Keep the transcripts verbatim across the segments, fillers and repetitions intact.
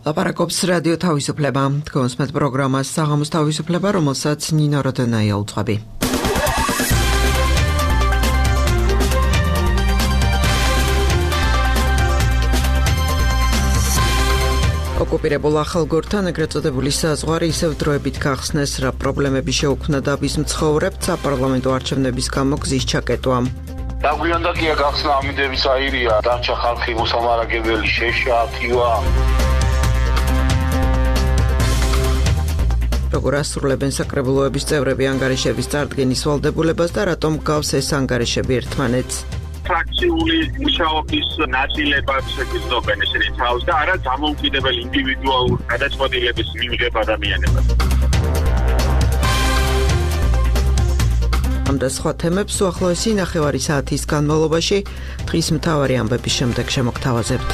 ლაპარაკობს რადიო თავისუფლება. თქვენს პროგრამას საღამოს თავისუფლება, რომელსაც ნინო როდენაია უძღვები. ოკუპირებულ ახალგორთან ეგრეთ წოდებული საზღვარი ისევ დროებით გახსნეს, რა პრობლემები შეუქმნა დაბის მცხოვრებთ საპარლამენტო არჩევნების გამო გზის ჩაკეტვა. დაგვიანდა კი გახსნა ამინდების აირია, დარჩა ხალხი მოსამარაგებელი შეშა, ათივა. როგორ ასრულებენ საკრებულოების წევრები ანგარიშების წარდგენის ვალდებულებას და რატომ გავს ეს ანგარიშები ერთმანეთს? ფრაქციული მუშაობის ნაწილებად შეგვიძლია ესენი თავს და არა დამოუკიდებელი ინდივიდუალურ გადაწყვეტილების მიღება ადამიანებად. ამ და სხვა თემებს უახლოესი ნახევარი საათის განმავლობაში დღის მთავარი ამბების შემდეგ შემოგთავაზებთ.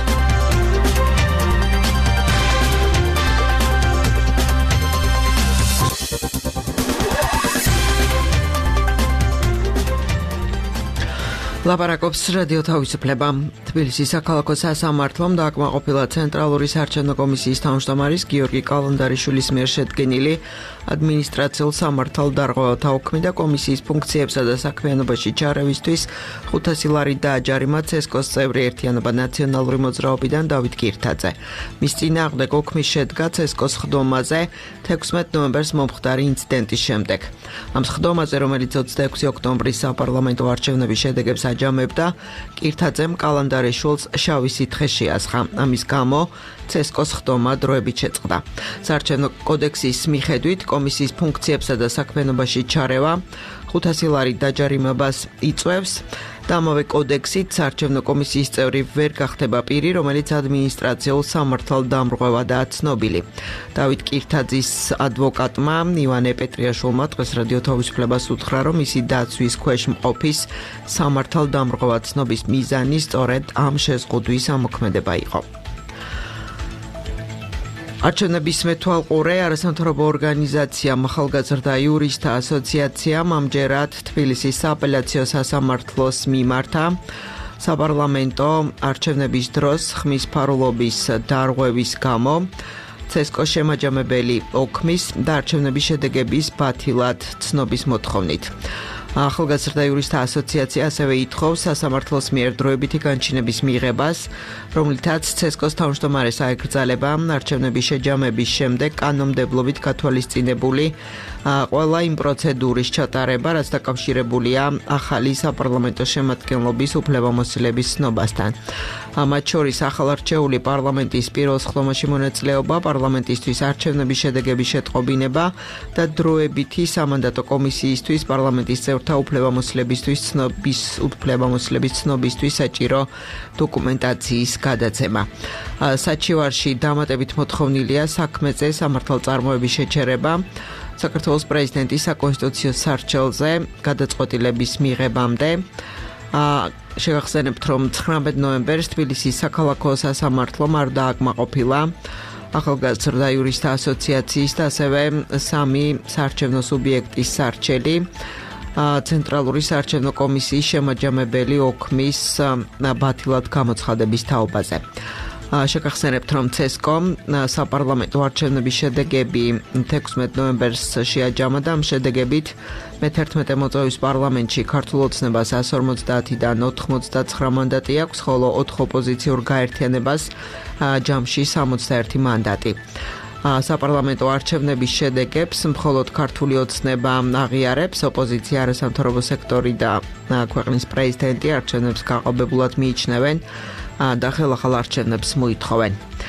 ლაპარაკობს რადიო თავისუფლება. თბილისის საქალაქო სასამართლომ დააკმაყოფილა ცენტრალური საარჩევნო კომისიის თავმჯდომარის გიორგი კალანდარიშვილის მიერ შედგენილი ადმინისტრაციულ სამართალდარღვევათა უქმი და კომისიის ფუნქციებსა და საქმიანობაში ჩარევისთვის ხუთასი ლარი დააჯარიმა ცესკოს წევრი ერთიანობა ნაციონალური მოძრაობიდან დავით კირთაძე. მის წინააღმდეგ უქმი შედგა ცესკოს ხდომაზე თექვსმეტ ნოემბერს მომხდარი ინციდენტის შემდეგ. ამ ხდომაზე, რომელიც ოცდაექვსი ოქტომბრის საპარლამენტო არჩევნების შედეგებს აჯამებდა, კირთაძემ კალანდარიშვილს შავი სითხე შეასხა. ამის გამო ცესკოს ხდომა დროებით შეწყდა. საარჩევნო კოდექსის მიხედვით კომისიის ფუნქციებსა და საქმიანობაში ჩარევა ხუთასი ლარი დაჯარიმებას იწვევს და ამავე კოდექსით საარჩევნო კომისიის წევრი ვერ გახდება პირი, რომელიც ადმინისტრაციულ სამართალდამრღვევადაა ცნობილი. დავით კირთაძის ადვოკატმა ივანე პეტრიაშვილმა დღეს რადიო თავისუფლებას უთხრა, რომ მისი დაცვის ქვეშ მყოფის სამართალდამრღვევა ცნობის მიზანი სწორედ ამ შეზღუდვის ამოქმედება იყო. არჩევნების მეთვალყურე არასამთავრობო ორგანიზაცია ახალგაზრდა იურისტთა ასოციაციამ ამჯერად თბილისის სააპელაციო სასამართლოს მიმართა საპარლამენტო არჩევნების დროს ხმის ფარულობის დარღვევის გამო ცესკოს შემაჯამებელი ოქმის და არჩევნების შედეგების ბათილად ცნობის მოთხოვნით. ახალგაზრდა იურისტთა ასოციაცია ასევე ითხოვს სასამართლოს მიერ დროებითი განჩინების მიღებას, რომლითაც ცესკოს თავმჯდომარეს აეკრძალება არჩევნების შეჯამების შემდეგ კანონმდებლობით გათვალისწინებული ყველა იმ პროცედურის ჩატარება, რაც დაკავშირებულია ახალი საპარლამენტო შემადგენლობის უფლებამოსილების ცნობასთან. მათ შორის ახალარჩეული პარლამენტის პირველ სხდომაში მონაწილეობა, პარლამენტისთვის არჩევნების შედეგების შეტყობინება და დროებითი სამანდატო კომისიისთვის პარლამენტის წევრთა უფლებამოსილებისთვის ცნობის უფლებამოსილების ცნობისთვის საჭირო დოკუმენტაციის გადაცემა. საჩივარში დამატებით მოთხოვნილია საქმეზე სამართალწარმოების შეჩერება საქართველოს პრეზიდენტის საკონსტიტუციო სარჩელზე გადაწყვეტილების მიღებამდე. შეგახსენებთ, რომ ცხრამეტ ნოემბერს თბილისის საქალაქო სასამართლომ არ დააკმაყოფილა ახალგაზრდა იურისტთა ასოციაციის და ასევე სამი საარჩევნო სუბიექტის სარჩელი ცენტრალური საარჩევნო კომისიის შემაჯამებელი ოქმის ბათილად გამოცხადების თაობაზე. შეგახსენებთ, რომ ცესკომ საპარლამენტო არჩევნების შედეგები თექვსმეტ ნოემბერს შეაჯამა და ამ შედეგებით მეთერთმეტე მოწვევის პარლამენტში ქართულ ოცნებას εκατს ორმოცდაათიდან ოთხმოცდაცხრა მანდატი აქვს, ხოლო ოთხ ოპოზიციურ გაერთიანებას ჯამში სამოცდაერთი მანდატი. საპარლამენტო არჩევნების შედეგებს მხოლოდ ქართული ოცნება აღიარებს, ოპოზიცია, არასამთავრობო სექტორი და ქვეყნის პრეზიდენტი არჩევნებს გაყალბებულად მიიჩნევენ და ხელახალ არჩევნებს მოითხოვენ.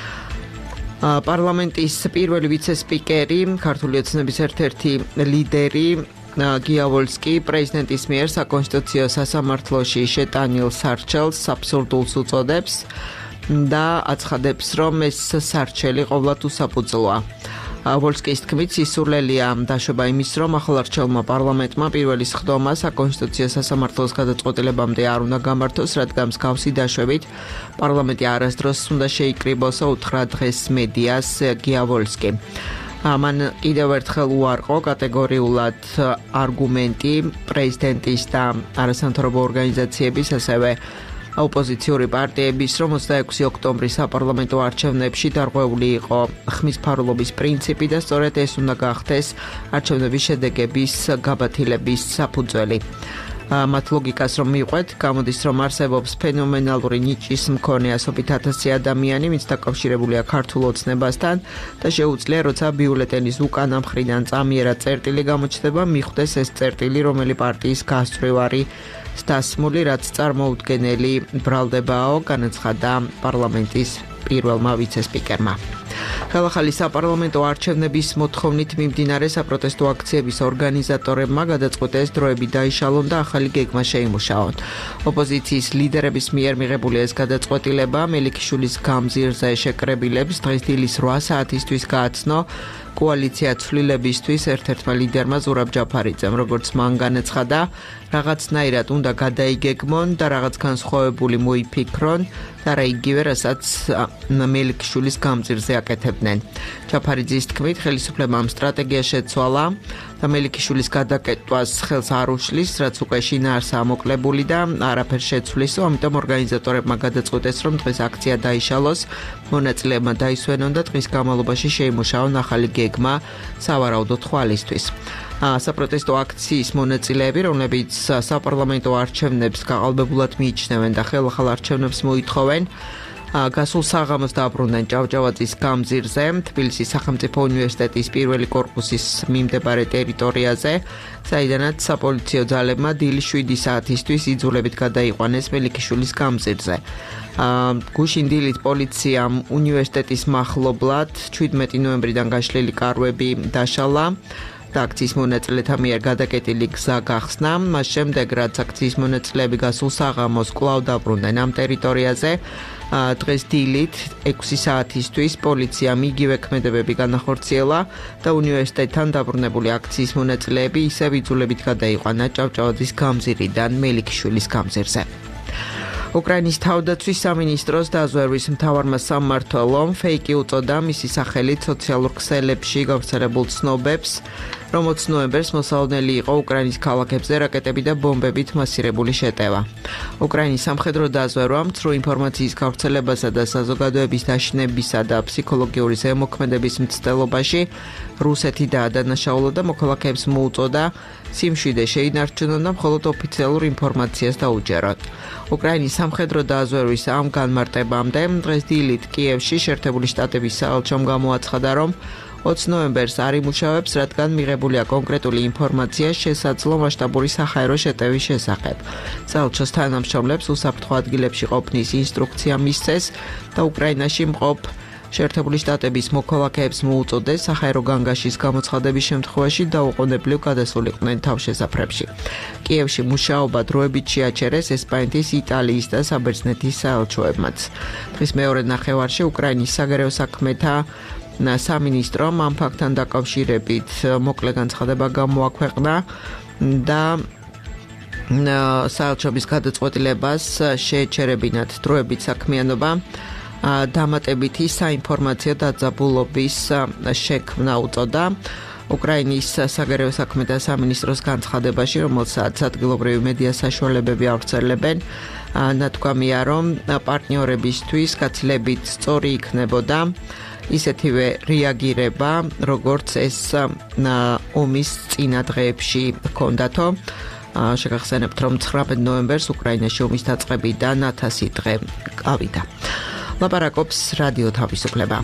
პარლამენტის პირველი ვიცე-სპიკერი, ქართული ოცნების ერთ-ერთი ლიდერი გიავოლსკი პრეზიდენტის მიერ საკონსტიტუციო სასამართლოში შეტანილ სარჩელს აბსურდულს უწოდებს და აცხადებს, რომ ეს სარჩელი ყოვლად უსაფუძვლოა. ვოლსკის თქმით, სისულელია დაშვება იმის, რომ ახალარჩეულმა პარლამენტმა პირველი სხდომა საკონსტიტუციო სასამართლოს გადაწყვეტილებამდე არ უნდა გამართოს, რადგან მსგავსი დაშვებით პარლამენტი არასდროს უნდა შეიკრიბოსო, უთხრა დღეს მედიას გიავოლსკი. მან კიდევ ერთხელ უარყო კატეგორიულად არგუმენტი პრეზიდენტის და არასამთავრობო ორგანიზაციების, ასევე ოპოზიციური პარტიების, რომ ოცდაექვსი ოქტომბრის საპარლამენტო არჩევნებში დარღვეული იყო ხმისფარულობის პრინციპი და სწორედ ეს უნდა გახდეს არჩევნების შედეგების გაბათილების საფუძველი. მათ ლოგიკას რომ მივყვეთ, გამოდის რომ არსებობს ფენომენალური ნიჭის მქონე ასობით ათასი ადამიანი, ვინც დაკავშირებულია ქართულ ოცნებასთან და შეუძლია, როცა ბიულეტენის უკანა მხრიდან წამიერად წერტილი გამოჩნდება, მიხვდეს ეს წერტილი, რომელი პარტიის გასწვრივ არის დასმული, რაც წარმოუდგენელი ბრალდებაო, განაცხადა პარლამენტის პირველმა ვიცე-სპიკერმა. ხელახალი საპარლამენტო არჩევნების მოთხოვნით მიმდინარე საპროტესტო აქციების ორგანიზატორებმა გადაწყვიტეს დროები დაიშალონ და ახალი გეგმა შეიმუშაონ. ოპოზიციის ლიდერების მიერ მიღებული ეს გადაწყვეტილება მელიქიშვილის გამზირზე შეკრებილებს დღეს დილის რვა საათისთვის გააცნო კოალიცია ცვლილებისთვის ერთ-ერთმა ლიდერმა ზურაბ ჯაფარიძემ, როგორც მან განაცხადა, რაღაცნაირად უნდა გადაიგეგმონ და რაღაც განსხვავებული მოიფიქრონ და რა იგივე, რასაც მელიქიშვილის გამზირზე აკეთებდნენ. ჯაფარიძის თქმით, ხელისუფლებამ სტრატეგია შეცვალა და მელიქიშვილის გადაკეტვას ხელს არ უშლის, რაც უკვე შინაარსაა მოკლებული და არაფერ შეცვლისო, ამიტომ ორგანიზატორებმა გადაწყვიტეს, რომ დღეს აქცია დაიშალოს, მონაწილეებმა დაისვენონ და დღის განმავლობაში შეიმუშაონ ახალი გეგმა სავარაუდო თვალისთვის. საპროტესტო აქციის მონაწილეები, რომლებიც საპარლამენტო არჩევნებს გაყალბებულად მიიჩნევენ და ხელახალ არჩევნებს მოითხოვენ, გასულ საღამოს დაბრუნდნენ ჭავჭავაძის გამზირზე, თბილისის სახელმწიფო უნივერსიტეტის პირველი კორპუსის მიმდებარე ტერიტორიაზე, საიდანაც საპოლიციო ძალებმა დილის შვიდი საათისთვის იძულებით გადაიყვანეს მელიქიშვილის გამზირზე. გუშინ დილით პოლიციამ უნივერსიტეტის მახლობლად ჩვიდმეტი ნოემბრიდან გაშლილი კარვები დაშალა და აქციის მონაწილეთა მიერ გადაკეტილი გზა გახსნა. მას შემდეგ, რაც აქციის მონაწილეები გასულ საღამოს კვლავ დაბრუნდნენ ამ ტერიტორიაზე, დღეს დილით ექვსი საათისთვის პოლიციამ იგივე ქმედებები განახორციელა და უნივერსიტეტთან დაბრუნებული აქციის მონაწილეები ისევ იძულებით გადაიყვანა ჭავჭავაძის გამზირიდან მელიქიშვილის გამზირზე. უკრაინის თავდაცვის სამინისტროს დაზვერვის მთავარმა სამმართველომ ფეიკი უწოდა მისი სახელით სოციალურ ქსელებში გავრცელებულ ცნობებს, რომ ოცი ნოემბერს მოსალოდნელი იყო უკრაინის ქალაქებზე რაკეტები და ბომბებით მასირებული შეტევა. უკრაინის სამხედრო დაზვერვამ ცრუ ინფორმაციის გავრცელებასა და საზოგადოების დაშინებისა და ფსიქოლოგიური ზემოქმედების მცდელობაში რუსეთი დაადანაშაულა და მოქალაქეებს მოუწოდა სიმშვიდე შეინარჩუნონ და მხოლოდ ოფიციალურ ინფორმაციას დაუჯეროთ. უკრაინის სამხედრო დაზვერვის ამ განმარტებამდე დღეს დილით კიევში შეერთებული შტატების საელჩომ გამოაცხადა, რომ ოცი ნოემბერს არ იმუშავებს, რადგან მიღებულია კონკრეტული ინფორმაცია შესაძლო მასშტაბური საჰაერო შეტევის შესახებ. საელჩოს თანამშრომლებს უსაფრთხო ადგილებში ყოფნის ინსტრუქცია მისცეს და უკრაინაში მყოფ შეერთებული შტატების მოქალაქეებს მოუწოდეს საჰაერო განგაშის გამოცხადების შემთხვევაში დაუყოვნებლივ გადასულიყვნენ თავშესაფრებში. კიევში მუშაობა დროებით შეაჩერეს ესპანეთის, იტალიის და საბერძნეთის საელჩოებმაც. დღის მეორე ნახევარში უკრაინის საგარეო საქმეთა სამინისტრომ ამ ფაქტთან დაკავშირებით მოკლე განცხადება გამოაქვეყნა და საელჩობის გადაწყვეტილებას შეეჩერებინათ დროებით საქმიანობა დამატებითი საინფორმაციო დაძაბულობის შექმნა უწოდა. უკრაინის საგარეო საქმეთა სამინისტროს განცხადებაში, რომელსაც ადგილობრივი მედია საშუალებები ავრცელებენ, ნათქვამია, რომ პარტნიორებისთვის გაცილებით სწორი იქნებოდა ისეთივე რეაგირება, როგორც ეს ომის წინა დღეებში ჰქონდათო. შეგახსენებთ, რომ ცხრამეტ ნოემბერს უკრაინაში ომის დაწყებიდან ათასი დღე გავიდა. ლაპარაკობს რადიო თავისუფლება.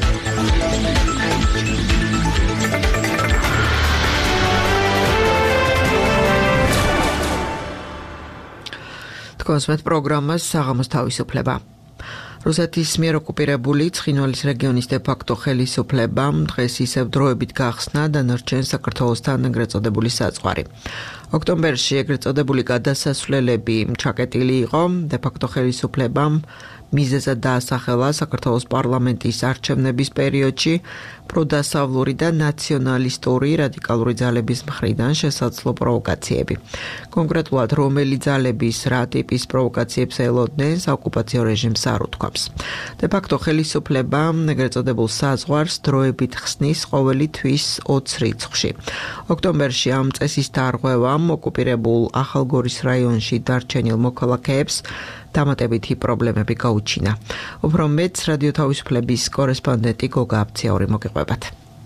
თქოს met პროგრამას საღამოს თავისუფლება. რუსეთის მიერ ოკუპირებული ცხინვალის რეგიონის დე-ფაქტო ხელისუფლებამ დღეს ისევ დროებით გახსნა დანარჩენ საქართველოსთან ეგრეთ წოდებული საზღვარი. ოქტომბერში ეგრეთ წოდებული გადასასვლელები ჩაკეტილი იყო, დე-ფაქტო ხელისუფლებამ მიზეზად დაასახელა საქართველოს პარლამენტის არჩევნების პერიოდში პროდასავლური და ნაციონალისტური რადიკალური ძალების მხრიდან შესაძლო პროვოკაციები. კონკრეტულად, რომელი ძალების რა ტიპის პროვოკაციებს ელოდნენ საოკუპაციო რეჟიმს არ უთქვამს. დე-ფაქტო ხელისუფლება ეგრეთ წოდებულ საზღვარს დროებით ხსნის ყოველი თვის ოცი რიცხვში. ოქტომბერში ამ წესის დარღვევა უფლებამ ოკუპირებულ ახალგორის რაიონში დარჩენილ მოქალაქეებს დამატებითი პრობლემები გაუჩინა. უფრო მეტს რადიო თავისუფლების კორესპონდენტი გოგა აბციური მოგიყვებათ.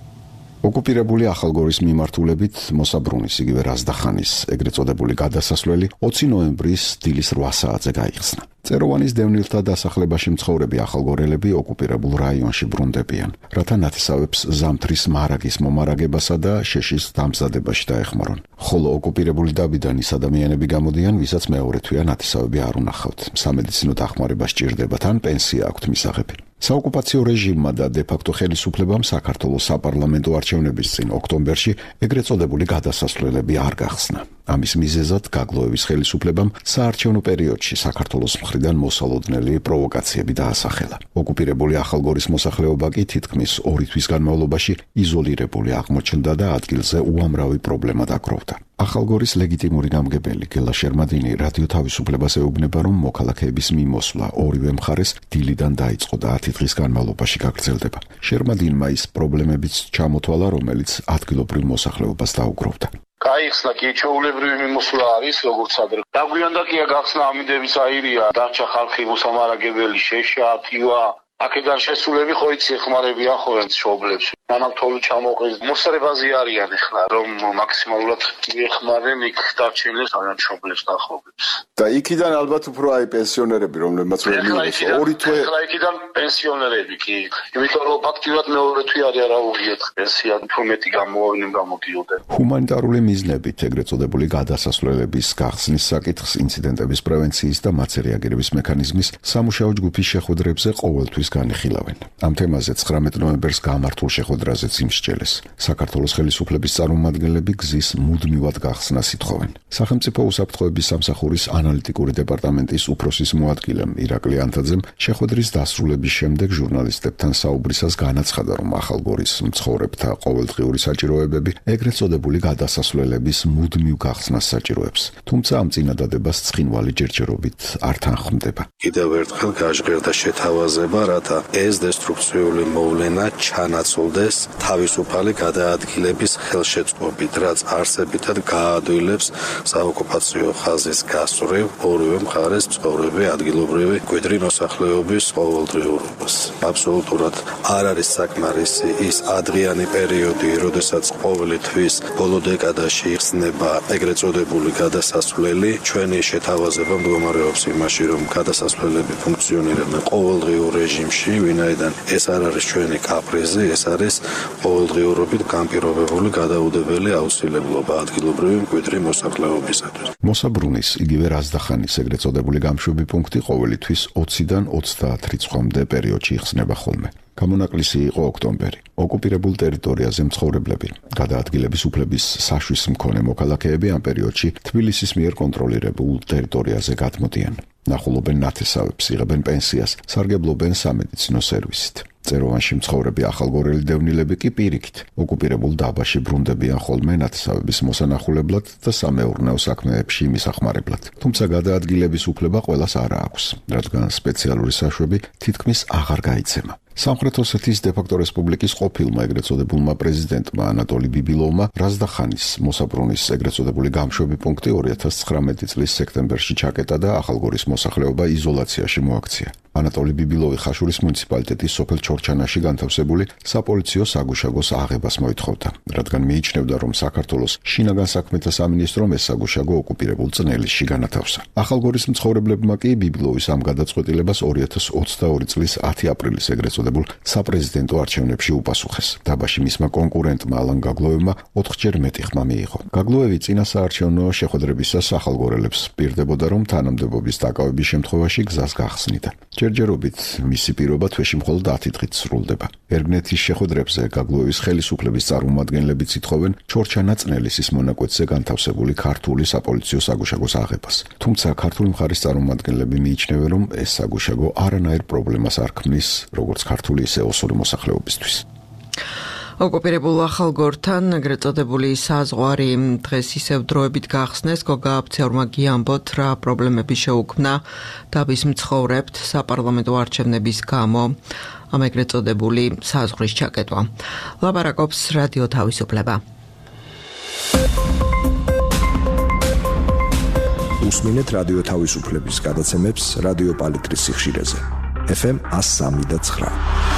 ოკუპირებული ახალგორის მიმართულებით მოსაბრუნის იგივე რაზდახანის ეგრეთ წოდებული გადასასვლელი ოცი ნოემბრის დილის რვა საათზე გაიხსნა. წეროვანის დევნილთა დასახლებაში მცხოვრები ახალგორელები ოკუპირებულ რაიონში ბრუნდებიან, რათა ნათესავებს ზამთრის მარაგის მომარაგებასა და შეშის დამზადებაში დაეხმარონ. ხოლო ოკუპირებული დაბიდან ის ადამიანები გამოდიან, ვისაც მეორე თვეა ნათესავები არ უნახავთ. სამედიცინო დახმარება სჭირდებათ ან პენსია აქვთ მისაღები. საოკუპაციო რეჟიმმა და დე-ფაქტო ხელისუფლებამ საქართველოს საპარლამენტო არჩევნების წინ ოქტომბერში ეგრეთ წოდებული გადასასვლელები არ გახსნა. ამის მიზეზად გაგლოევის ხელისუფლებამ საარჩევნო პერიოდში საქართველოს მხრიდან მოსალოდნელი პროვოკაციები დაასახელა. ოკუპირებული ახალგორის მოსახლეობა კი თითქმის ორი თვის განმავლობაში იზოლირებული აღმოჩნდა და ადგილზე უამრავი პრობლემა დაგროვდა. ახალგორის ლეგიტიმური გამგებელი გელა შერმადინი რადიო თავისუფლებას ეუბნება, რომ მოქალაქეების მიმოსვლა ორივე მხარეს დილიდან დაიწყო და ათი დღის განმავლობაში გაგრძელდება. შერმადინმა ის პრობლემებიც ჩამოთვალა, რომელიც ადგილობრივ მოსახლეობას დაუგროვდა. გაიხსნა კი ჩვეულებრივი მიმოსვლა არის, როგორც ადრე. დაგვიანდაკია გახსნა ამინდების აირია, დარჩა ხალხი მოსამარაგებელი, შეშა, თივა. აქედან შესულები ხო იცი ეხმარებიან ხო ერთ შობლებს. მანავთოლი ჩამოყეს. მოსწრებაზე არიან ახლა, რომ მაქსიმალურად მიეხმარენ იქ დარჩენილს ან შობლებს და ახლობლებს. და იქიდან ალბათ უფრო აი პენსიონერები, რომლებმაც ვერ მიიღეს ორი თვე. ახლა იქიდან პენსიონერები კი. იმიტომ რომ ფაქტიურად მეორე თვე არ არაუღიათ პენსია, უფრო მეტი გამოვავდნენ გამოდიოდნენ. ჰუმანიტარული მიზნებით ეგრეთ წოდებული გადასასვლელების გახსნის საკითხს ინციდენტების პრევენციის და მათზე რეაგირების მექანიზმის სამუშაო ჯგუფის შეხვედრებზე ყოველთვის განიხილავენ. ამ თემაზე ცხრამეტ ნოემბერს გამართულ შეხვედრაზეც იმსჯელეს. საქართველოს ხელისუფლების წარმომადგენლები გზის მუდმივად გახსნას ითხოვენ. სახელმწიფო უსაფრთხოების სამსახურის ანალიტიკური დეპარტამენტის უფროსის მოადგილემ ირაკლი ანთაძემ შეხვედრის დასრულების შემდეგ ჟურნალისტებთან საუბრისას განაცხადა, რომ ახალგორის მცხოვრებთა ყოველდღიური საჭიროებები ეგრეთ წოდებული გადასასვლელების მუდმივ გახსნას საჭიროებს. თუმცა ამ წინადადებას ცხინვალი ჯერჯერობით არ თანხმდება. კიდევ ერთხელ გაჟღერდა შეთავაზება, რათა ეს დესტრუქციული მოვლენა ჩანაცვლდეს თავისუფალი გადაადგილების ხელშეწყობით, რაც არსებითად გაადვილებს საოკუპაციო ხაზის გასწვრივ ორივე მხარეს მცხოვრები ადგილობრივი მკვიდრი მოსახლეობის ყოველდღიურობას. აბსოლუტურად არ არის საკმარისი ის ადრიანი პერიოდი, როდესაც ყოველი თვის ბოლო დეკადაში იხსნება ეგრეთ წოდებული გადასასვლელი. ჩვენი შეთავაზება მდგომარეობს იმაში, რომ გადასასვლელები ფუნქციონირებენ ყოველდღიურ რეჟიმში, ვინაიდან ეს არ არის ჩვენი კაპრიზი, ეს არის ყოველდღიურობით განპირობებული გადაუდებელი აუცილებლობა ადგილობრივი მკვიდრი მოსახლეობისათვის. მოსაბრუნის იგივე რაზდახანის ეგრეთ წოდებული გამშვები პუნქტი ყოველი თვის ოციდან ოცდაათ რიცხვამდე პერიოდში იხსნება ხოლმე. გამონაკლისი იყო ოქტომბერი. ოკუპირებულ ტერიტორიაზე მცხოვრებლები, გადაადგილების უფლების საშვის მქონე მოქალაქეები ამ პერიოდში თბილისის მიერ კონტროლირებულ ტერიტორიაზე გადმოდიან. ნახულობენ ნათესავებს, იღებენ პენსიას, სარგებლობენ სამედიცინო სერვისით. წეროვანში მცხოვრები ახალგორელი დევნილები კი პირიქით ოკუპირებულ დაბაში ბრუნდებიან ხოლმე ნათესავების მოსანახულებლად და სამეურნეო საქმეებში მისახმარებლად. თუმცა გადაადგილების უფლება ყველას არ აქვს, რადგან სპეციალური საშვები თითქმის აღარ გაიცემა. სამხრეთ ოსეთის დე-ფაქტო რესპუბლიკის ყოფილმა ეგრეთ წოდებულმა პრეზიდენტმა ანატოლი ბიბილოვმა რაზდახანის მოსაბრუნის ეგრეთ წოდებული გამშვები პუნქტი ორი ათას ცხრამეტი წლის სექტემბერში ჩაკეტა და ახალგორის მოსახლეობა იზოლაციაში მოაქცია. ანატოლი ბიბილოვი ხაშურის მუნიციპალიტეტის სოფელ ჩორჩანაში განთავსებული საპოლიციო საგუშაგოს აღებას მოითხოვდა, რადგან მიიჩნევდა, რომ საქართველოს შინაგან საქმეთა სამინისტრომ ეს საგუშაგო ოკუპირებულ წნელისში განათავსა. ახალგორის მცხოვრებლებმა კი ბიბილოვის ამ გადაწყვეტილებას ორი ათას ოცდაორი წლის ათი აპრილის ეგრეთ წოდებულ საპრეზიდენტო არჩევნებში უპასუხეს. დაბაში მისმა კონკურენტმა ალან გაგლოევმა ოთხჯერ მეტი ხმა მიიღო. გაგლოევი წინა საარჩევნო შეხვედრებისას ახალგორელებს პირდებოდა, რომ თანამდებობის დაკავების შემთხვევაში გზას გახსნიდა. ჯერჯერობით მისი პირობა თვეში მხოლოდ ათი დღით სრულდება. ერგნეთის შეხვედრებზე გაგლოევის ხელისუფლების წარმომადგენლებიც ითხოვენ ჩორჩანა წნელისის მონაკვეთზე განთავსებული ქართული საპოლიციო საგუშაგოს აღებას. თუმცა ქართული მხარის წარმომადგენლები მიიჩნევენ, რომ ეს საგუშაგო არანაირ პრობლემას არ ქმნის როგორც ქართული, ისე ოსური მოსახლეობისთვის. ოკუპირებულ ახალგორთან ეგრეთ წოდებული საზღვარი დღეს ისევ დროებით გახსნეს. გოგა აბცეურმა გიამბოთ, რა პრობლემები შეუქმნა დაბის მცხოვრებთ საპარლამენტო არჩევნების გამო ამ ეგრეთ წოდებული საზღვრის ჩაკეტვა. ლაპარაკობს რადიო თავისუფლება. უსმინეთ რადიო თავისუფლების გადაცემებს რადიო პალიტრის სიხშირეზე. ეფ ემ one oh three point nine.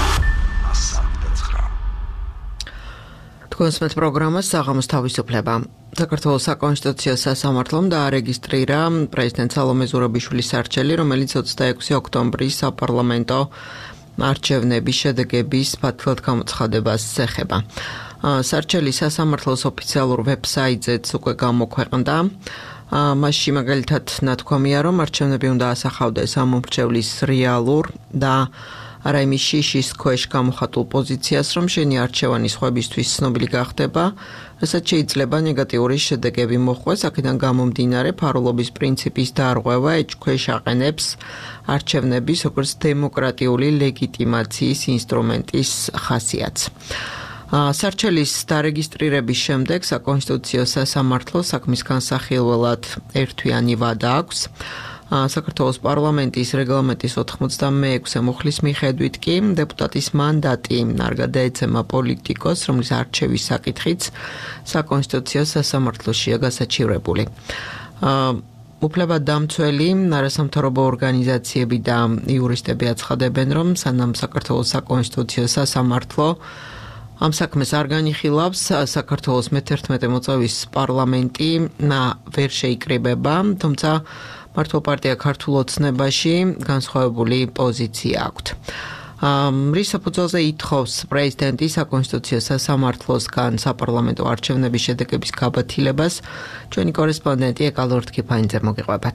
თქვენს პროგრამას საღამოს თავისუფლება. საქართველოს საკონსტიტუციო სასამართლომ დაარეგისტრირა პრეზიდენტ სალომე ზურაბიშვილის არჩევანი, რომელიც ოცდაექვსი ოქტომბრის საპარლამენტო არჩევნების შედეგების ფათილად გამოცხადებას ეხება. სარჩელი სასამართლოს ოფიციალურ ვებსაიტზეც უკვე გამოქვეყნდა. მასში მაგალითად ნათქვამია, რომ არჩევნები უნდა ასახავდეს ამომრჩევლის რეალურ და არა იმის შიშის ქვეშ გამოხატულ პოზიციას, რომ შენი არჩევანი სხვებისთვის ცნობილი გახდება, რასაც შეიძლება ნეგატიური შედეგები მოხვდეს, აქედან გამომდინარე ფარულობის პრინციპის დარღვევა ეჭქვეშ აყენებს არჩევნების როგორც დემოკრატიული ლეგიტიმაციის ინსტრუმენტის ხასიათს. სარჩელის დარეგისტრირების შემდეგ საკონსტიტუციო სასამართლოს საქმის განსახილველად ერთთვიანი ვადა აქვს. საქართველოს პარლამენტის რეგლამენტის ოთხმოცდამეექვსე მუხლის მიხედვით კი დეპუტატის მანდატი არ გადაეცემა პოლიტიკოს, რომლის არჩევის საკითხიც საკონსტიტუციო სასამართლოშია გასაჩივრებული. უფლებადამცველი არასამთავრობო ორგანიზაციები და იურისტები აცხადებენ, რომ სანამ საქართველოს საკონსტიტუციო სასამართლო ამ საქმეს არ განიხილავს, საქართველოს მეთერთმეტე მოწვევის პარლამენტი ვერ შეიკრიბება, თუმცა მართლ პარტია ქართულ ოცნებაში განსხვავებული პოზიცია აქვთ. რის საფუძველზე ითხოვს პრეზიდენტი საკონსტიტუციო სასამართლოსგან საპარლამენტო არჩევნების შედეგების გაბათილებას, ჩვენი კორესპონდენტი ეკალო რთქიფანიძე მოგიყვებათ.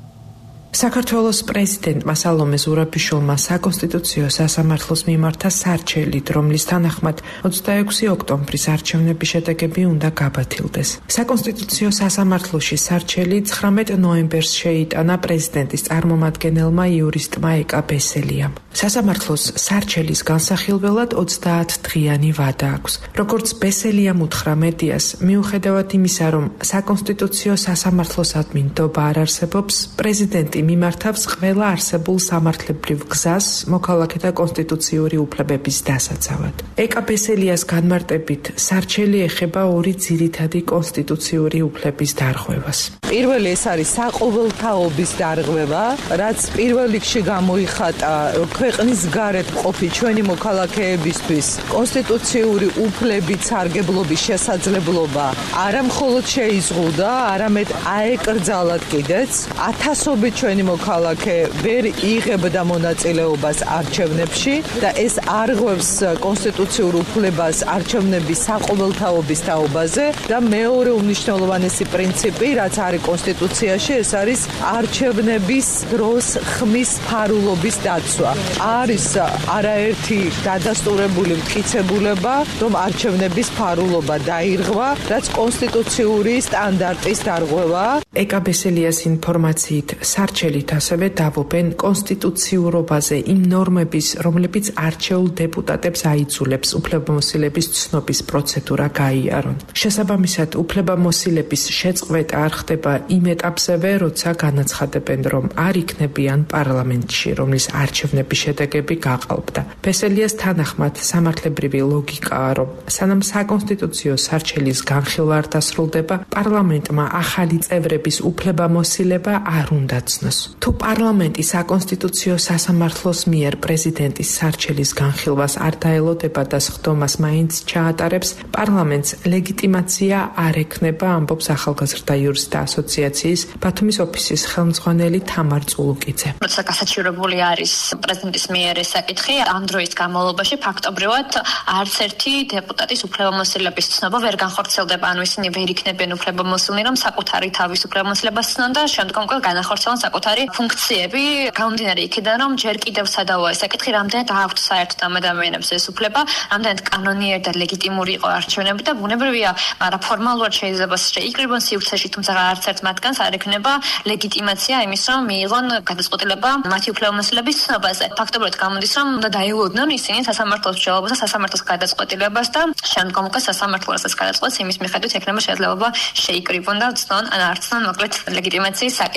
საქართველოს პრეზიდენტმა სალომე ზურაბიშვილმა საკონსტიტუციო სასამართლოს მიმართა სარჩელით, რომლის თანახმად ოცდაექვსი ოქტომბრის არჩევნების შედეგები უნდა გაბათილდეს. საკონსტიტუციო სასამართლოში სარჩელი ცხრამეტ ნოემბერს შეიტანა პრეზიდენტის წარმომადგენელმა იურისტმა ეკა ბესელიამ. სასამართლოს სარჩელის განსახილველად ოცდაათდღიანი ვადა აქვს. როგორც ბესელიამ უთხრა მედიას, მიუხედავად იმისა, რომ საკონსტიტუციო სასამართლოს ადმინდობა არ არსებობს, პრეზიდენტი მიმართავს ყველა არსებულ სამართლებრივ გზას მოქალაქეთა კონსტიტუციური უფლებების დასაცავად. ეკა ბესელიას განმარტებით, სარჩელი ეხება ორი ძირითადი კონსტიტუციური უფლების დარღვევას. პირველი ეს არის საყოველთაობის დარღვევა, რაც პირველ რიგში გამოიხატა ქვეყნის გარეთ მყოფი ჩვენი მოქალაქეებისთვის კონსტიტუციური უფლების სარგებლობის შესაძლებლობა არა მხოლოდ შეიზღუდა, არამედ აეკრძალათ კიდეც. ათასობით ჩვენი მოქალაქე ვერ იღებდა მონაწილეობას არჩევნებში და ეს არღვევს კონსტიტუციურ უფლებას არჩევნების საყოველთაობის თაობაზე და მეორე უმნიშვნელოვანესი პრინციპი, რაც არის კონსტიტუციაში, ეს არის არჩევნების დროს ხმის ფარულობის დაცვა. არის არაერთი დადასტურებული მტკიცებულება, რომ არჩევნების ფარულობა დაირღვა, რაც კონსტიტუციური სტანდარტის დარღვევა. ეკა ბესელიას ინფორმაციით, სარჩელით ასევე დავობენ კონსტიტუციურობაზე იმ ნორმების, რომლებიც არჩეულ დეპუტატებს აიძულებს უფლებამოსილების ცნობის პროცედურა გაიარონ. შესაბამისად, უფლებამოსილების შეწყვეტა არ ხდება იმ ეტაპზევე, როცა განაცხადებენ, რომ არ იქნებიან პარლამენტში, რომლის არჩევნების შედეგები გაყალბდა. ბესელიას თანახმად, სამართლებრივი ლოგიკაა, რომ სანამ საკონსტიტუციო სარჩელის განხილვა არ დასრულდება, პარლამენტმა ახალი წევრების უფლებამოსილება არ უნდა ცნოს. თუ პარლამენტი საკონსტიტუციო სასამართლოს მიერ პრეზიდენტის სარჩელის განხილვას არ დაელოდება და სხდომას მაინც ჩაატარებს, პარლამენტს ლეგიტიმაცია არ ექნება, ამბობს ახალგაზრდა იურისტთა ასოციაციის ბათუმის ოფისის ხელმძღვანელი თამარ წულუკიძე. როცა გასაჩივრებული არის პრეზიდენტის მიერ ეს საკითხი, ამ დროის განმავლობაში ფაქტობრივად არც ერთი დეპუტატის უფლებამოსილების ცნობა ვერ განხორციელდება, ანუ ისინი ვერ იქნებიან უფლებამოსილნი, რომ საკუთარი თავის უფლებამოსილებას ცნონ და შემდგომ უკვე განახორციელონ საკუთარი ფუნქციები. გამომდინარე იქიდან, რომ ჯერ კიდევ სადავოა ეს საკითხი, რამდენად აქვთ საერთოდ ამ ადამიანებს ეს უფლება, რამდენად კანონიერი და ლეგიტიმური იყო არჩევნები და ბუნებრივია, მაგრამ ფორმალურად შეიძლება შეიკრიბონ სივრცეში, თუმცა არც ერთ მათგანს არ ექნება ლეგიტიმაცია იმის, რომ მიიღონ გადაწყვეტილება მათი უფლებამოსილების ცნობაზე. ფაქტობრივად გამოდის, რომ უნდა დაილოდნონ ისინი სასამართლოს მსჯელობას და სასამართლოს გადაწყვეტილებას და შემდგომ უკვე სასამართლო რასაც გადაწყვეტს, იმის მიხედვით ექნება შესაძლებლობა შეიკრიბონ და ცნონ ან არ ცნონ მოკლედ ლეგიტიმაციის საკითხი.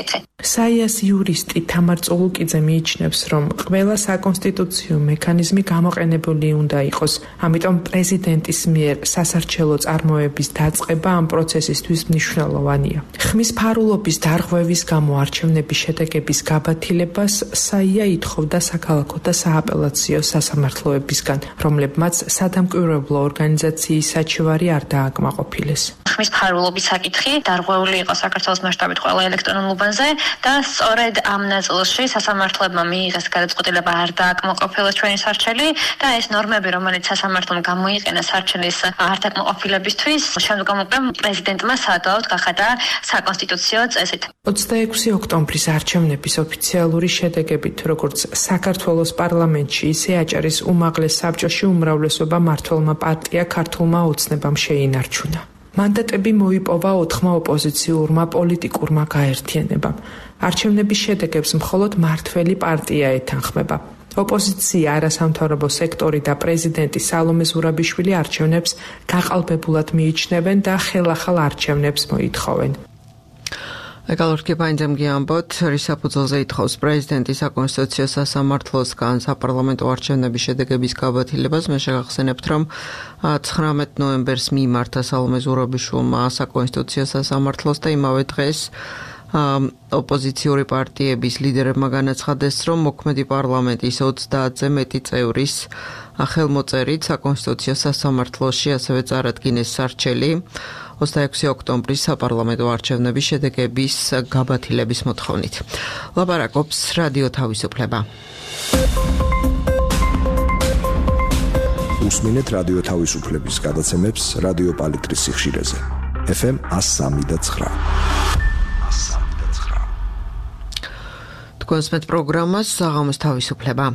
საიას იურისტი თამარ წულუკიძე მიიჩნევს, რომ ყველა საკონსტიტუციო მექანიზმი გამოყენებული უნდა იყოს. ამიტომ პრეზიდენტის მიერ სასარჩელო წარმოების დაწყება ამ პროცესისთვის მნიშვნელოვანია. ხმის ფარულობის დარღვევის გამო არჩევნების შედეგების გაბათილებას საია ითხოვდა საქალაქო და სააპელაციო სასამართლოებისგან, რომლებმაც სადამკვირვებლო ორგანიზაციის საჩივარი არ დააკმაყოფილეს. ხმის ფარულობის საკითხი დარღვეული იყო საქართველოს მასშტაბით ყველა ელექტრონულ უბანზე და სწორედ ამ ნაწილში სასამართლოებმა მიიღეს გადაწყვეტილება არ დააკმაყოფილოს ჩვენი სარჩელი და ეს ნორმები, რომელიც სასამართლომ გამოიყენა სარჩელის არ დაკმაყოფილებისთვის, შემდგომ უკვე პრეზიდენტმა საადვალოდ გახადა საკონსტიტუციო წესით. ოცდაექვსი ოქტომბრის არჩევნების ოფიციალური შედეგებით, როგორც საქართველოს პარლამენტში, ისე აჭარის უმაღლეს საბჭოში უმრავლესობა მმართველმა პარტია ქართულმა ოცნებამ შეინარჩუნა. მანდატები მოიპოვა ოთხმა ოპოზიციურმა პოლიტიკურმა გაერთიანებამ. არჩევნების შედეგებს მხოლოდ მმართველი პარტია ეთანხმება. ოპოზიცია, არასამთავრობო სექტორი და პრეზიდენტი სალომე ზურაბიშვილი არჩევნებს გაყალბებულად მიიჩნევენ და ხელახალ არჩევნებს მოითხოვენ. ეკალორკი პაინძემგი ამბოთ, რის საფუძველზე ითხოვს პრეზიდენტი საკონსტიტუციო სასამართლოსგან საპარლამენტო არჩევნების შედეგების გაბათილებას. მე შეგახსენებთ, რომ ცხრამეტ ნოემბერს მიმართა სალომე ზურაბიშვილმა საკონსტიტუციო სასამართლოს და იმავე დღეს ოპოზიციური პარტიების ლიდერებმა განაცხადეს, რომ მოქმედი პარლამენტის ოცდაათზე მეტი წევრის ხელმოწერით საკონსტიტუციო სასამართლოში ასევე წარადგინეს სარჩელი ოცდაექვსი ოქტომბრის საპარლამენტო არჩევნების შედეგების გაბათილების მოთხოვნით. ლაპარაკობს რადიო თავისუფლება. უსმინეთ რადიო თავისუფლების გადაცემებს რადიო პალიტრის სიხშირეზე. ეფ ემ one oh three point nine. თქვენს მეტ პროგრამას საღამოს თავისუფლება.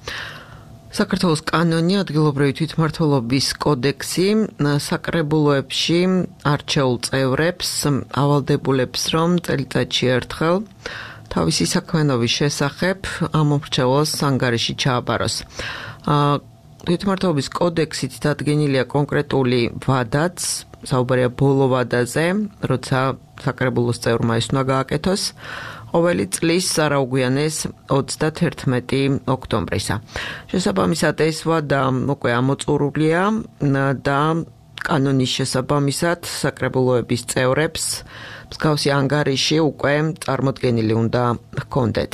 საქართველოს კანონი ადგილობრივი თვითმმართველობის კოდექსი საკრებულოებში არჩეულ წევრებს ავალდებულებს, რომ წელიწადში ერთხელ თავისი საქმიანობის შესახებ ამომრჩეველს ანგარიში ჩააბაროს. თვითმმართველობის კოდექსით დადგენილია კონკრეტული ვადაც, საუბარია ბოლო ვადაზე, როცა საკრებულოს წევრმა ეს უნდა გააკეთოს. ყოველი წლის არაუგვიანეს ოცდათერთმეტი ოქტომბრისა. შესაბამისად ეს ვადა უკვე ამოწურულია და კანონის შესაბამისად საკრებულოების წევრებს მსგავსი ანგარიში უკვე წარმოდგენილი უნდა ჰქონდეთ.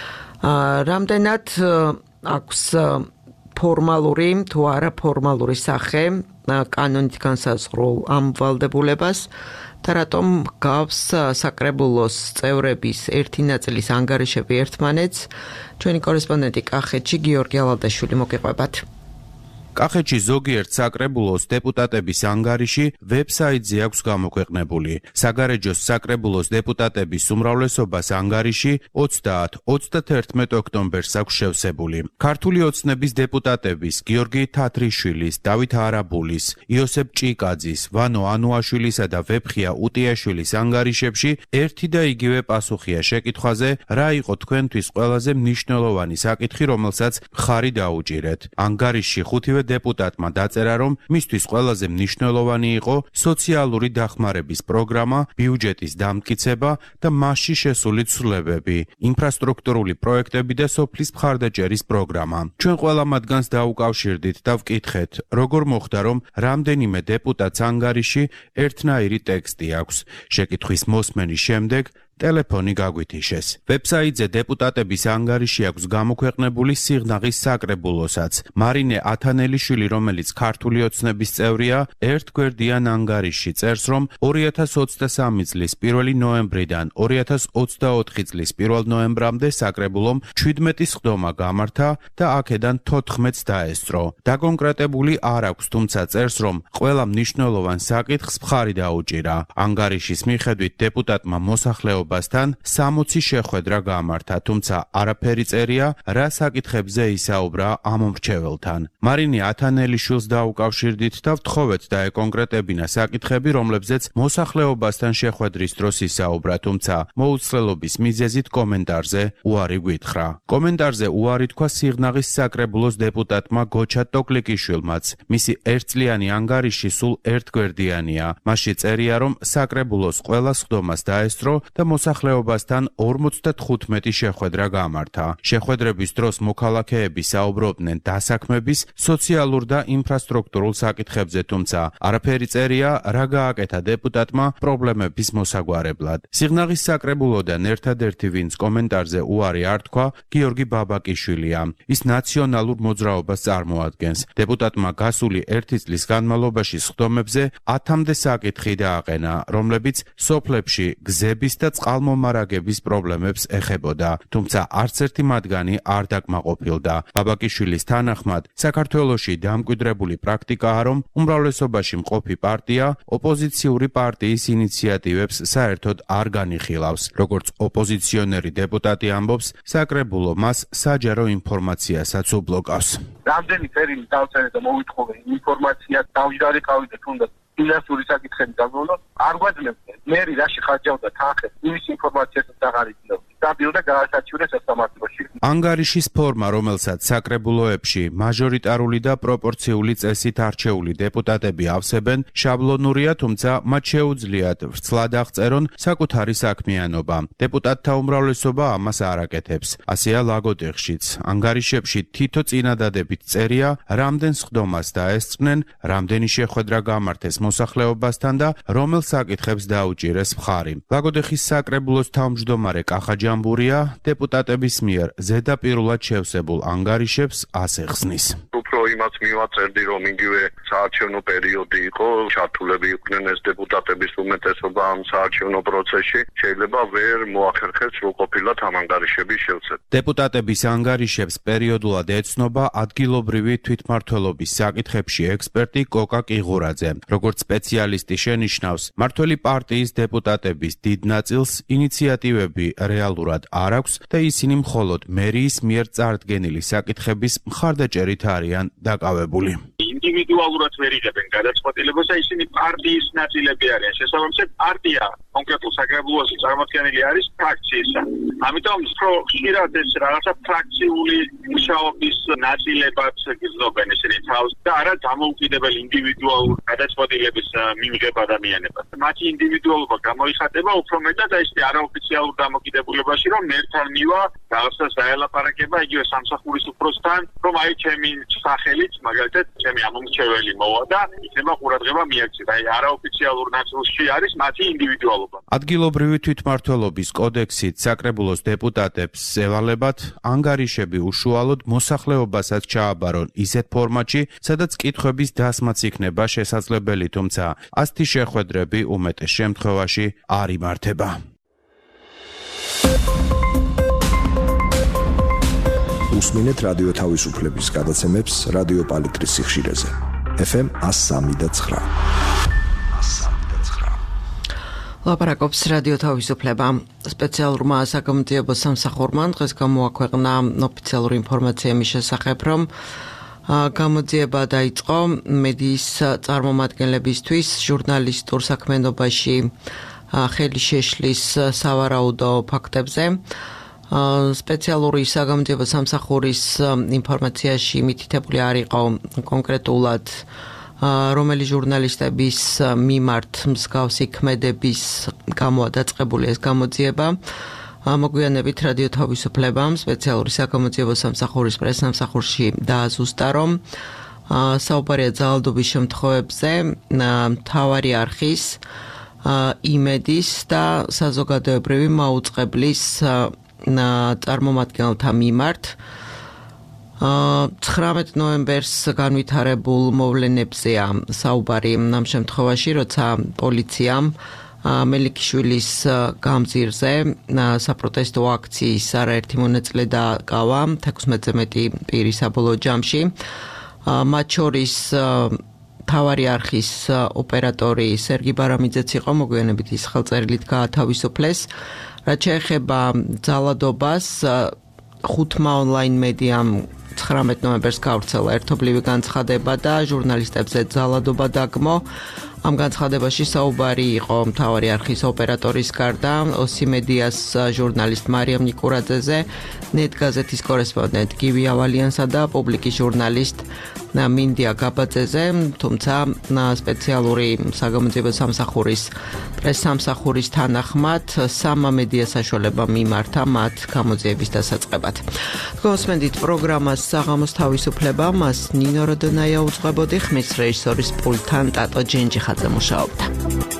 რამდენად აქვს ფორმალური თუ არა ფორმალური სახე კანონით განსაზღვრულ ამ ვალდებულებას და რატომ გავს საკრებულოს წევრების ერთი ნაწილის ანგარიშები ერთმანეთს, ჩვენი კორესპონდენტი კახეთში გიორგი ალადაშვილი მოგიყვებათ. კახეთში ზოგიერთ საკრებულოს დეპუტატების ანგარიში ვებსაიტზე აქვს გამოქვეყნებული. საგარეჯოს საკრებულოს დეპუტატების უმრავლესობას ანგარიში ოცდაათ ოცდათერთმეტ ოქტომბერს აქვს შევსებული. ქართული ოცნების დეპუტატების გიორგი თათრიშვილის, დავით არაბულის, იოსებ ჭიკაძის, ვანო ანუაშვილისა და ვეფხია უტიაშვილის ანგარიშებში ერთი და იგივე პასუხია შეკითხვაზე, რა იყო თქვენთვის ყველაზე მნიშვნელოვანი საკითხი, რომელსაც მხარი დაუჭირეთ. ანგარიში ხუთივე დეპუტატმა დაწერა, რომ მისთვის ყველაზე მნიშვნელოვანი იყო სოციალური დახმარების პროგრამა, ბიუჯეტის დამტკიცება და მასში შესული ცვლილებები, ინფრასტრუქტურული პროექტები და სოფლის მხარდაჭერის პროგრამა. ჩვენ ყველა მათგანს დაუკავშირდით და ვკითხეთ, როგორ მოხდა, რომ რამდენიმე დეპუტატს ანგარიში ერთნაირი ტექსტი აქვს. შეკითხვის მოსმენის შემდეგ ტელეფონი გაგვითიშეს. ვებსაიტზე დეპუტატების ანგარიში აქვს გამოქვეყნებული სიღნაღის საკრებულოსაც. მარინე ათანელიშვილი, რომელიც ქართული ოცნების წევრია, ერთგვერდიან ანგარიში წერს, რომ ორი ათას ოცდასამი წლის პირველი ნოემბრიდან ორი ათას ოცდაოთხი წლის პირველ ნოემბრამდე საკრებულომ ჩვიდმეტი სხდომა გამართა და აქედან თოთხმეტს დაესწრო. დაკონკრეტებული არ აქვს, თუმცა წერს, რომ ყველა მნიშვნელოვან საკითხს მხარი დაუჭირა. ანგარიშის მიხედვით დეპუტატმა მოსახლეობა bastan სამოცი შეხვედრა გამართა, თუმცა არაფერი წერია, რა საკითხებზე ისაუბრა ამომრჩეველთან. მარინე ათანელიშვილს დაუკავშირდით და ვთხოვეთ დაეკონკრეტებინა საკითხები, რომლებზეც მოსახლეობასთან შეხვედრის დროს ისაუბრა, თუმცა მოუცლელობის მიზეზით კომენტარზე უარი გვითხრა. კომენტარზე უარი თქვა სიღნაღის საკრებულოს დეპუტატმა გოჩა ტოკლიკიშვილმაც. მისი ერთწლიანი ანგარიში სულ ერთგვერდიანია. მასში წერია, რომ საკრებულოს ყველა სხდომას დაესწრო და მოსახლეობასთან ორმოცდათხუთმეტი შეხვედრა გამართა. შეხვედრების დროს მოქალაქეები საუბრობდნენ დასაქმების, სოციალურ და ინფრასტრუქტურულ საკითხებზე, თუმცა არაფერი წერია რა გააკეთა დეპუტატმა პრობლემების მოსაგვარებლად. სიღნაღის საკრებულოდან ერთადერთი, ვინც კომენტარზე უარი არ თქვა, გიორგი ბაბაკიშვილია. ის ნაციონალურ მოძრაობას წარმოადგენს. დეპუტატმა გასული ერთი წლის განმავლობაში სხდომებზე ათამდე საკითხი დააყენა, რომლებიც სოფლებში გზების და წყალმომარაგების პრობლემებს ეხებოდა, თუმცა არც ერთი მათგანი არ დაკმაყოფილდა. ბაბაკიშვილის თანახმად, საქართველოში დამკვიდრებული პრაქტიკაა, რომ უმრავლესობაში მყოფი პარტია ოპოზიციური პარტიის ინიციატივებს საერთოდ არ განიხილავს. როგორც ოპოზიციონერი დეპუტატი ამბობს, საკრებულო მას საჯარო ინფორმაციასაც უბლოკავს. რამდენი წერილი დავწერე და მოვითხოვე ინფორმაცია დავიჯარიყავი და თუნდაც ფინანსური საკითხები დავმოვნო, არ გვაძლევდნენ. მერი რაში ხარჯავდა თანხებს, იმის ინფორმაციასაც აღარ იძლევა. დაბილდა გაასაჩივრეს სასამართლოში. ანგარიშის ფორმა, რომელსაც საკრებულოებში მაჟორიტარული და პროპორციული წესით არჩეული დეპუტატები ავსებენ, შაბლონურია, თუმცა მათ შეუძლიათ ვრცლად აღწერონ საკუთარი საქმიანობა. დეპუტატთა უმრავლესობა ამას არ აკეთებს. ასეა ლაგოდეხშიც. ანგარიშებში თითო წინადადებით წერია, რამდენ სხდომას დაესწრნენ, რამდენი შეხვედრა გამართეს მოსახლეობასთან და რომელ საკითხებს დაუჭირეს მხარი. ლაგოდეხის საკრებულოს თავმჯდომარე კახა ჯამბურია დეპუტატების მიერ ზედაპირულად შევსებულ ანგარიშებს ასე ხსნის. უფრო იმაც მივაწერდი, რომ იგივე საარჩევნო პერიოდი იყო, ჩართულები იყვნენ ეს დეპუტატების უმეტესობა ამ საარჩევნო პროცესში, შეიძლება ვერ მოახერხეს, რომ ყოფილად ამ ანგარიშების შევსება. დეპუტატების ანგარიშებს პერიოდულად ეცნობა ადგილობრივი თვითმმართველობის საკითხებში ექსპერტი კოკა კიღურაძე. როგორც სპეციალისტი შენიშნავს, მმართველი პარტიის დეპუტატების დიდ ნაწილს ინიციატივები რეალურად არ აქვს და ისინი მხოლოდ მერიის მიერ წარდგენილი საკითხების მხარდაჭერით არიან დაკავებული. ინდივიდუალურად ვერ იღებენ გადაწყვეტილებას და ისინი პარტიის ნაწილები არიან. შესაბამისად, პარტია კონკრეტულ საკრებულოში წარმოქმნილი არის ფრაქციისა. ამიტომ უფრო ხშირად ეს რაღაცა ფრაქციული მუშაობის ნაწილებად გრძნობენ ისინი თავს და არა დამოუკიდებელ ინდივიდუალურ გადაწყვეტილების მიღება ადამიანებად. მათი ინდივიდუალობა გამოიხატება უფრო მეტად და ისე არაოფიციალურ დამოკიდებულებაში, რომ მერთან მივა რაღაცა საელაპარაკება იგივე სამსახურის უფროსთან, რომ აი ჩემი სახელით მაგალითად ჩემი ამომრჩეველი მოვა და იქნება ყურადღება მიექცეთ. აი არაოფიციალურ ნაწილში არის მათი ინდივიდუალობა. ადგილობრივი თვითმმართველობის კოდექსით საკრებულოს დეპუტატებს ევალებათ ანგარიშები უშუალოდ მოსახლეობასაც ჩააბარონ ისეთ ფორმატში, სადაც კითხვების დასმაც იქნება შესაძლებელი, თუმცა ასეთი შეხვედრები უმეტეს შემთხვევაში არ იმართება. უსმინეთ რადიო თავისუფლების გადაცემებს რადიო პალიტრის სიხშირეზე. ეფ ემ one oh three და nine. ლაპარაკობს რადიო თავისუფლება. სპეციალურმა საგამოძიებო სამსახურმა დღეს გამოაქვეყნა ოფიციალური ინფორმაცია მის შესახებ, რომ გამოძიება დაიწყო მედიის წარმომადგენლებისთვის ჟურნალისტურ საქმიანობაში ხელი შეშლის სავარაუდო ფაქტებზე. სპეციალური საგამოძიებო სამსახურის ინფორმაციაში მითითებული არ იყო კონკრეტულად რომელი ჟურნალისტების მიმართ მსგავსი ქმედების გამოა დაწყებული ეს გამოძიება. მოგვიანებით რადიო თავისუფლებამ სპეციალური საგამოძიებო სამსახურის პრესსამსახურში დააზუსტა, რომ საუბარია ძალადობის შემთხვევებზე მთავარი არხის, იმედის და საზოგადოებრივი მაუწყებლის წარმომადგენელთა მიმართ ცხრამეტ ნოემბერს განვითარებულ მოვლენებზეა საუბარი ამ შემთხვევაში, როცა პოლიციამ მელიქიშვილის გამზირზე საპროტესტო აქციის არაერთი მონაწილე დააკავა თექვსმეტზე მეტი პირი საბოლოო ჯამში. მათ შორის მთავარი არხის ოპერატორი სერგი ბარამიძეც იყო, მოგვიანებით ის ხელწერილით გაათავისუფლეს. რაც შეეხება ძალადობას, ხუთმა ონლაინ მედიამ ცხრამეტ ნოემბერს გავრცელა ერთობლივი განცხადება და ჟურნალისტებზე ძალადობა დაგმო. ამ განცხადებაში საუბარი იყო მთავარი არხის ოპერატორის გარდა ოსიმედიას ჟურნალისტ მარიამ ნიკურაძეზე, ნეტ გაზეთის კორესპონდენტ გივი ავალიანსა და პუბლიკის ჟურნალისტ მინდია გაბაძეზე, თუმცა სპეციალური საგამოძიებო სამსახურის პრესსამსახურის თანახმად სამა მედია საშუალება მიმართა მათ გამოძიების დასაწყებად. გოსმენდით პროგრამას საღამოს თავისუფლება, მას ნინო როდონაია უძღვებოდი, ხმის რეჟისორის პულტთან ტატო ჯენჯიხაძე მუშაობდა.